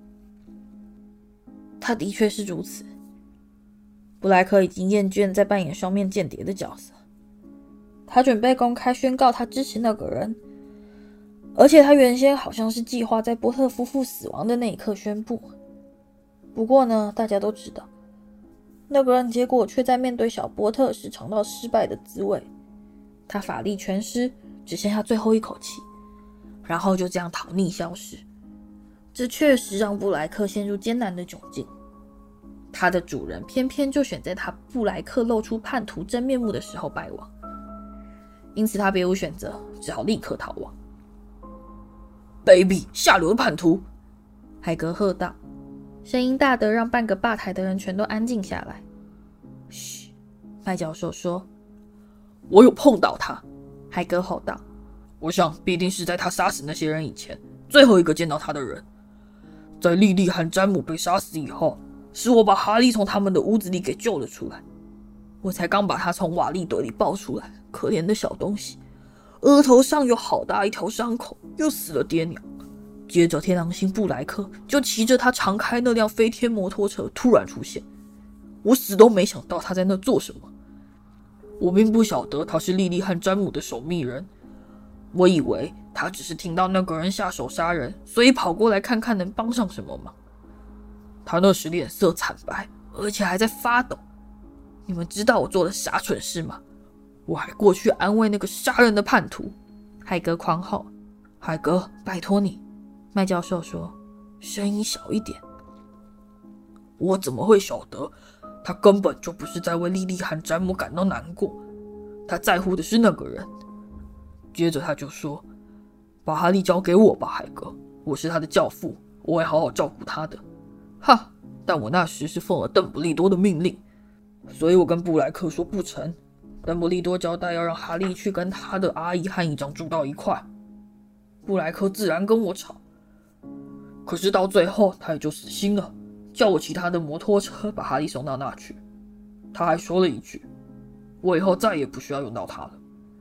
他的确是如此。布莱克已经厌倦在扮演双面间谍的角色，他准备公开宣告他支持那个人，而且他原先好像是计划在波特夫妇死亡的那一刻宣布。不过呢，大家都知道，那个人结果却在面对小波特时尝到失败的滋味，他法力全失，只剩下最后一口气，然后就这样逃匿消失。这确实让布莱克陷入艰难的窘境，他的主人偏偏就选在他布莱克露出叛徒真面目的时候败亡，因此他别无选择，只好立刻逃亡。 卑鄙下流的叛徒！ 海格喝道，声音大得让半个吧台的人全都安静下来。嘘，麦教授说。 我有碰到他， 海格吼道。 我想必定是在他杀死那些人以前，最后一个见到他的人。在莉莉和詹姆被杀死以后，是我把哈利从他们的屋子里给救了出来。我才刚把他从瓦砾堆里抱出来，可怜的小东西，额头上有好大一条伤口，又死了爹娘。接着天狼星布莱克就骑着他常开那辆飞天摩托车突然出现，我死都没想到他在那做什么。我并不晓得他是莉莉和詹姆的守密人，我以为他只是听到那个人下手杀人，所以跑过来看看能帮上什么忙。他那时脸色惨白，而且还在发抖。你们知道我做了啥蠢事吗？我还过去安慰那个杀人的叛徒。 海格狂吼。 海格，拜托你， 麦教授说， 声音小一点。我怎么会晓得？他根本就不是在为莉莉和詹姆感到难过，他在乎的是那个人。接着他就说，把哈利交给我吧，海格，我是他的教父，我会好好照顾他的。哈，但我那时是奉了邓布利多的命令，所以我跟布莱克说不成。邓布利多交代要让哈利去跟他的阿姨和姨丈住到一块，布莱克自然跟我吵，可是到最后他也就死心了，叫我骑他的摩托车把哈利送到那去。他还说了一句，我以后再也不需要用到他了。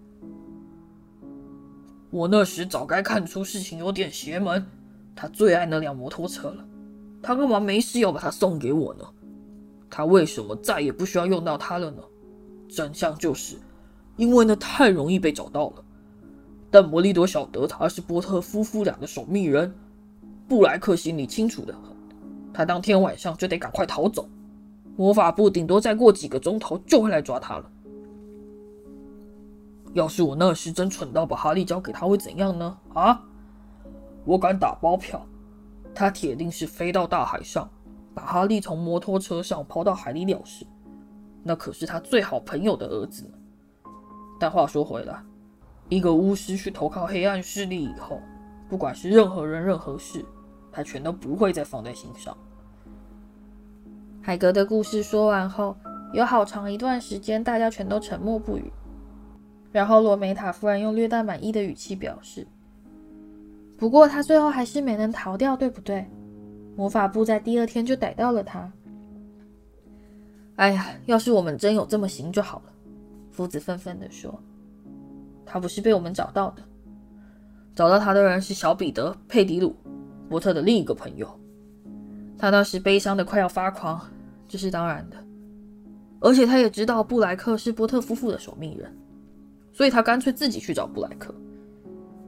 我那时早该看出事情有点邪门，他最爱那辆摩托车了，他干嘛没事要把它送给我呢？他为什么再也不需要用到它了呢？真相就是因为那太容易被找到了。但魔利多晓得他是波特夫妇俩的守密人，布莱克心里清楚的很，他当天晚上就得赶快逃走，魔法部顶多再过几个钟头就会来抓他了。要是我那时真蠢到把哈利交给他会怎样呢？啊，我敢打包票，他铁定是飞到大海上，把哈利从摩托车上抛到海里了事，那可是他最好朋友的儿子呢。但话说回来，一个巫师去投靠黑暗势力以后，不管是任何人任何事，他全都不会再放在心上。 海格的故事说完后，有好长一段时间大家全都沉默不语，然后罗梅塔夫人用略带满意的语气表示，不过他最后还是没能逃掉，对不对？魔法部在第二天就逮到了他。哎呀，要是我们真有这么行就好了，夫子愤愤地说。他不是被我们找到的，找到他的人是小彼得·佩迪鲁，波特的另一个朋友。他那时悲伤的快要发狂，这是当然的。而且他也知道布莱克是波特夫妇的守密人，所以他干脆自己去找布莱克。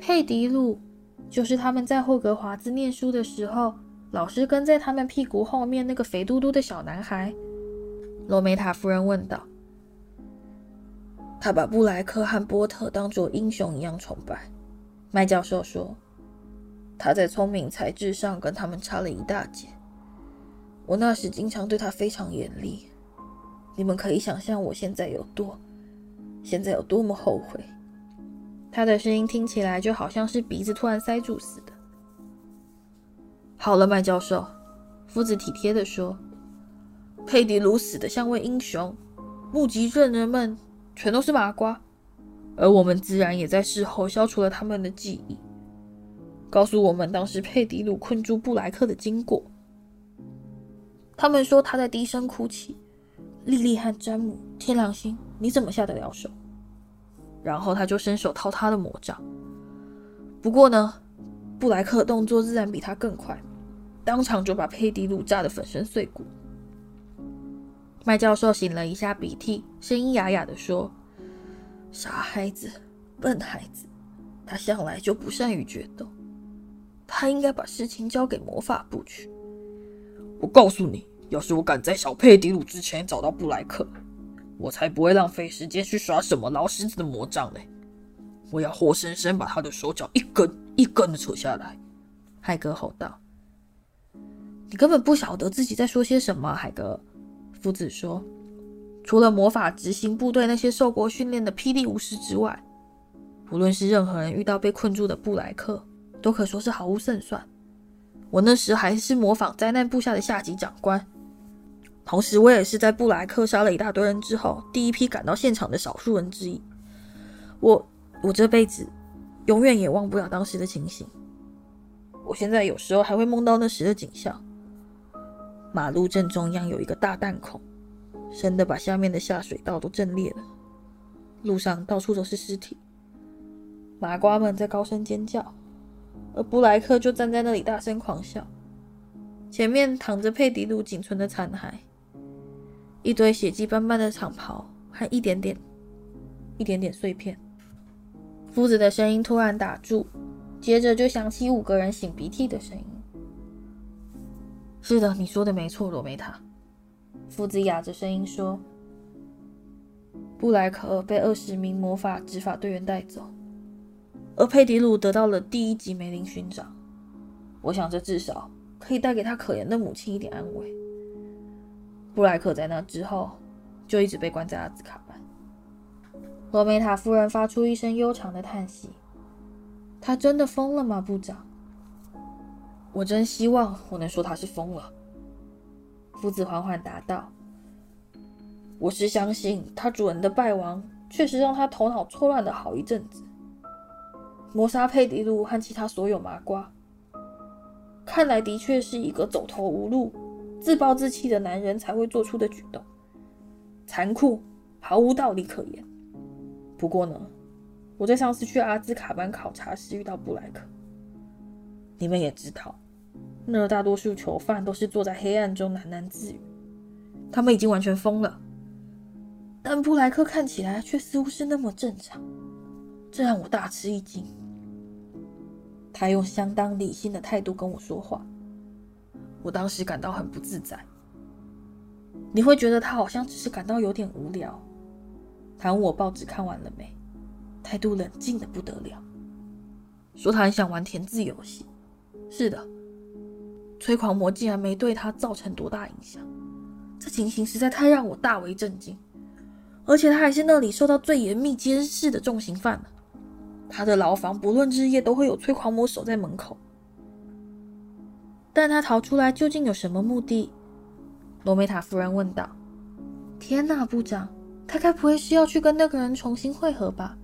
佩迪鲁就是他们在霍格华兹念书的时候，老师跟在他们屁股后面那个肥嘟嘟的小男孩？罗梅塔夫人问道。他把布莱克和波特当作英雄一样崇拜，麦教授说。他在聪明才智上跟他们差了一大截。我那时经常对他非常严厉，你们可以想象我现在有多么后悔。他的声音听起来就好像是鼻子突然塞住似的。好了，麦教授，夫子体贴地说，佩迪鲁死得像位英雄，目击证人们全都是麻瓜，而我们自然也在事后消除了他们的记忆，告诉我们当时佩迪鲁困住布莱克的经过。他们说他在低声哭泣，莉莉和詹姆，天良心，你怎么下得了手？然后他就伸手掏他的魔杖。不过呢，布莱克的动作自然比他更快，当场就把佩迪鲁炸得粉身碎骨。麦教授擤了一下鼻涕，声音哑哑地说，傻孩子，笨孩子，他向来就不善于决斗，他应该把事情交给魔法部去。 我告诉你，要是我赶在小佩迪鲁之前找到布莱克，我才不会浪费时间去耍什么老狮子的魔杖呢。我要活生生把他的手脚一根一根的扯下来。 海格吼道。你根本不晓得自己在说些什么，海格。夫子说，除了魔法执行部队那些受过训练的霹雳武士之外，无论是任何人遇到被困住的布莱克，都可说是毫无胜算。我那时还是模仿灾难部下的下级长官，同时我也是在布莱克杀了一大堆人之后第一批赶到现场的少数人之一。我这辈子永远也忘不了当时的情形。我现在有时候还会梦到那时的景象。马路正中央有一个大弹孔，深的把下面的下水道都震裂了，路上到处都是尸体，麻瓜们在高声尖叫，而布莱克就站在那里大声狂笑。前面躺着佩迪鲁仅存的残骸，一堆血迹斑斑的长袍和一点点碎片。夫子的声音突然打住，接着就响起5个人擤鼻涕的声音。是的，你说的没错，罗梅塔。夫子哑着声音说，布莱克被20名魔法执法队员带走，而佩迪鲁得到了第1级梅林勋章。我想这至少可以带给他可怜的母亲一点安慰。布莱克在那之后就一直被关在阿兹卡班。罗梅塔夫人发出一声悠长的叹息。他真的疯了吗，部长？我真希望我能说他是疯了。夫子缓缓答道，我是相信他主人的败亡确实让他头脑错乱了好一阵子，谋杀佩迪鲁和其他所有麻瓜，看来的确是一个走投无路、自暴自弃的男人才会做出的举动，残酷，毫无道理可言。不过呢，我在上次去阿兹卡班考察时遇到布莱克，你们也知道，那儿大多数囚犯都是坐在黑暗中喃喃自语，他们已经完全疯了，但布莱克看起来却似乎是那么正常，这让我大吃一惊。他用相当理性的态度跟我说话，我当时感到很不自在。你会觉得他好像只是感到有点无聊。他问我报纸看完了没，态度冷静得不得了，说他很想玩填字游戏。是的，催狂魔竟然没对他造成多大影响，这情形实在太让我大为震惊。而且他还是那里受到最严密监视的重刑犯呢。他的牢房不论日夜都会有催狂魔守在门口。但他逃出来究竟有什么目的？罗梅塔夫人问道。天哪，部长，他该不会是要去跟那个人重新会合吧？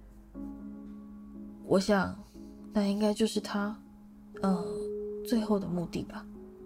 我想那应该就是他最后的目的吧。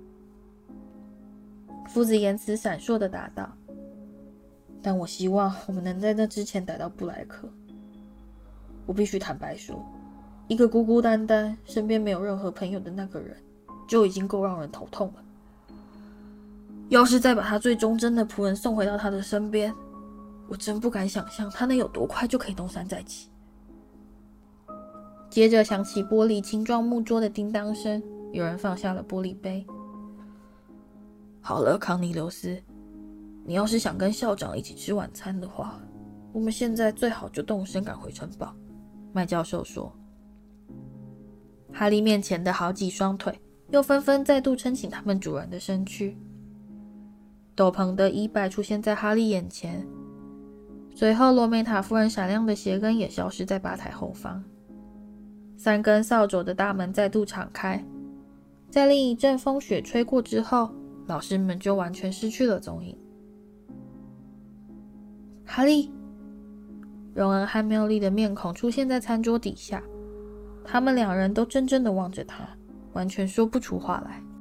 夫子言辞闪烁地答道。但我希望我们能在那之前逮到布莱克。我必须坦白说，一个孤孤单单身边没有任何朋友的那个人就已经够让人头痛了，要是再把他最忠贞的仆人送回到他的身边，我真不敢想象他能有多快就可以东山再起。 接着响起玻璃轻撞木桌的叮当声，有人放下了玻璃杯。 好了，康尼留斯，你要是想跟校长一起吃晚餐的话，我们现在最好就动身赶回城堡。麦教授说。 哈利面前的好几双腿又纷纷再度撑起他们主人的身躯。斗篷的衣摆出现在哈利眼前，随后罗梅塔夫人闪亮的鞋跟也消失在吧台后方。3根扫帚的大门再度敞开，在另一阵风雪吹过之后，老师们就完全失去了踪影。哈利，荣恩和妙丽的面孔出现在餐桌底下，他们2人都怔怔地望着他，完全说不出话来。